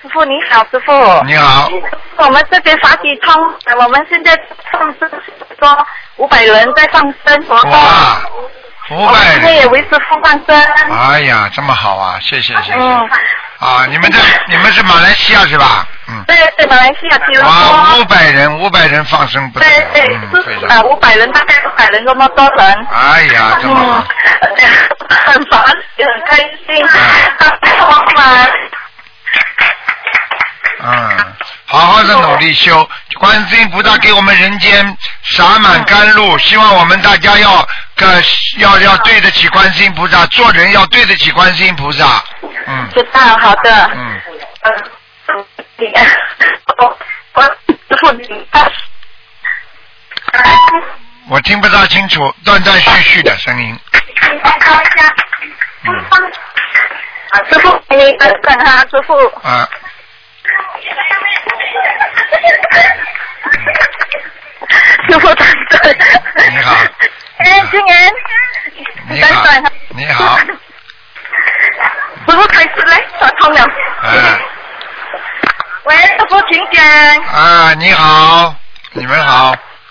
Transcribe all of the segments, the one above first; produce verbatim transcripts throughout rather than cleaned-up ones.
师傅你好，师傅。 你好。 我们这边法体通，我们现在放生说五百人在放生活动。 哇，五百人。 我们也为师傅放生。 哎呀，这么好啊！谢谢谢谢。 嗯。 啊，你们这你们是马来西亚是吧？嗯。 对对，马来西亚吉隆坡。 哇，五百人，五百人放生不得了。 对对， 嗯，非常。 啊，五百人大概五百人这么多人。 哎呀，这么好。 嗯，很烦，也很开心。啊， 嗯，好好的努力修，观世音菩萨给我们人间洒满甘露，希望我们大家要个要要对得起观世音菩萨，做人要对得起观世音菩萨。嗯。 知道，好的。 嗯。 嗯，你，我我师傅你。 我听不大清楚，断断续续的声音。嗯。 啊，师傅，你等等哈，师傅。 啊。 师傅等等。 你好。 哎，金言。 你好。你好。 师傅开始来，打通了。 啊。 喂，师傅，请讲。 啊，你好，你们好。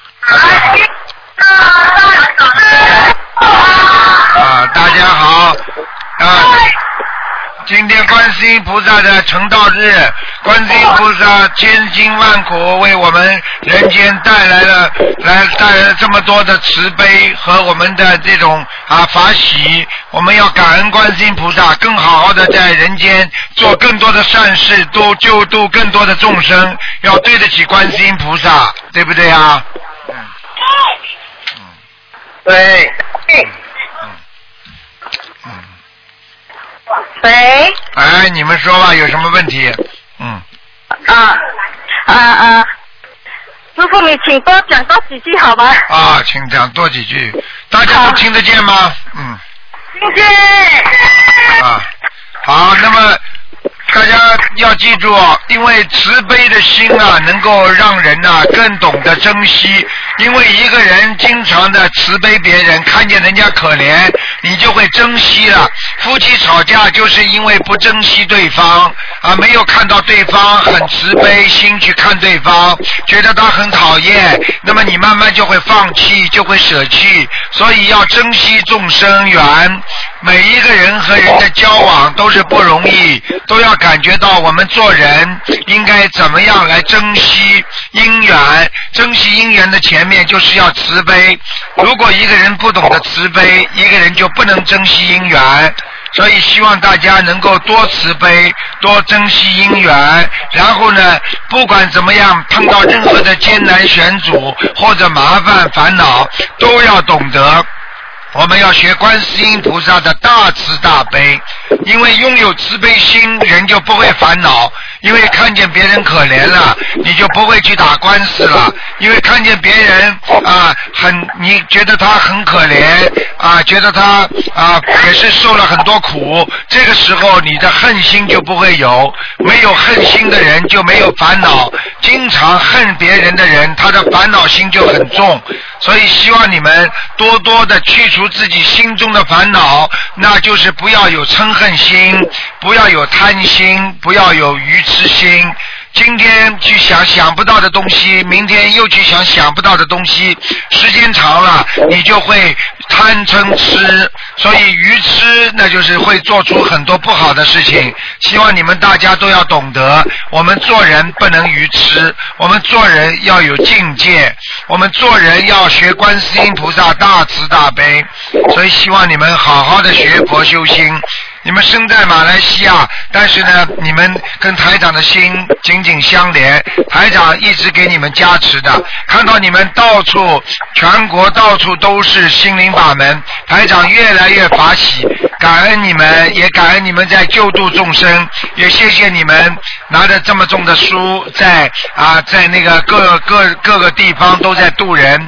啊，大家好。啊。今天观世音菩萨的成道日，观世音菩萨千辛万苦为我们人间带来了来带来了这么多的慈悲和我们的这种啊法喜，我们要感恩观世音菩萨，更好好的在人间做更多的善事，都救度更多的众生，要对得起观世音菩萨，对不对啊？嗯。嗯。 对。 嗯。嗯。 喂。 哎，你们说吧，有什么问题？嗯。 啊啊啊！师傅，你请多讲多几句好吗？ 啊，请讲多几句，大家都听得见吗？嗯。 听见。 啊，好，那么大家要记住，因为慈悲的心啊，能够让人呐、啊、更懂得珍惜。因为一个人经常的慈悲别人，看见人家可怜，你就会珍惜了。夫妻吵架就是因为不珍惜对方啊，没有看到对方很慈悲心去看对方，觉得他很讨厌，那么你慢慢就会放弃，就会舍弃。所以要珍惜众生缘，每一个人和人的交往都是不容易，都要感觉到我们做人应该怎么样来珍惜因缘，珍惜因缘的前面就是要慈悲。如果一个人不懂得慈悲，一个人就不能珍惜因缘。所以希望大家能够多慈悲，多珍惜因缘，然后呢，不管怎么样，碰到任何的艰难险阻或者麻烦烦恼，都要懂得我们要学观世音菩萨的大慈大悲，因为拥有慈悲心，人就不会烦恼。因为看见别人可怜了，你就不会去打官司了。因为看见别人啊，很你觉得他很可怜啊，觉得他啊也是受了很多苦，这个时候你的恨心就不会有。没有恨心的人就没有烦恼，经常恨别人的人，他的烦恼心就很重。所以希望你们多多的去除自己心中的烦恼，那就是不要有嗔恨心，不要有贪心，不要有愚痴心。今天去想想不到的东西，明天又去想想不到的东西，时间长了你就会贪嗔痴，所以愚痴那就是会做出很多不好的事情。希望你们大家都要懂得，我们做人不能愚痴，我们做人要有境界，我们做人要学观世音菩萨大慈大悲。所以希望你们好好的学佛修心。你们生在马来西亚，但是呢，你们跟台长的心紧紧相连，台长一直给你们加持的。看到你们到处，全国到处都是心灵法门，台长越来越法喜，感恩你们，也感恩你们在救度众生，也谢谢你们拿着这么重的书，在啊，在那个各各各个地方都在度人。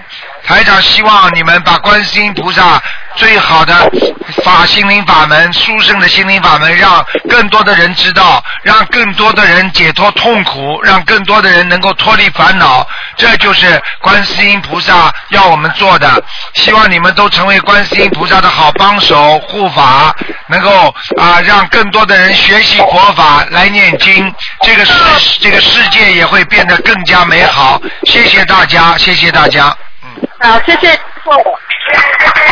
台长希望你们把观世音菩萨最好的法心灵法门、殊胜的心灵法门，让更多的人知道，让更多的人解脱痛苦，让更多的人能够脱离烦恼，这就是观世音菩萨要我们做的。希望你们都成为观世音菩萨的好帮手护法，能够啊让更多的人学习佛法来念经，这个世这个世界也会变得更加美好。谢谢大家，谢谢大家。 好，谢谢师父。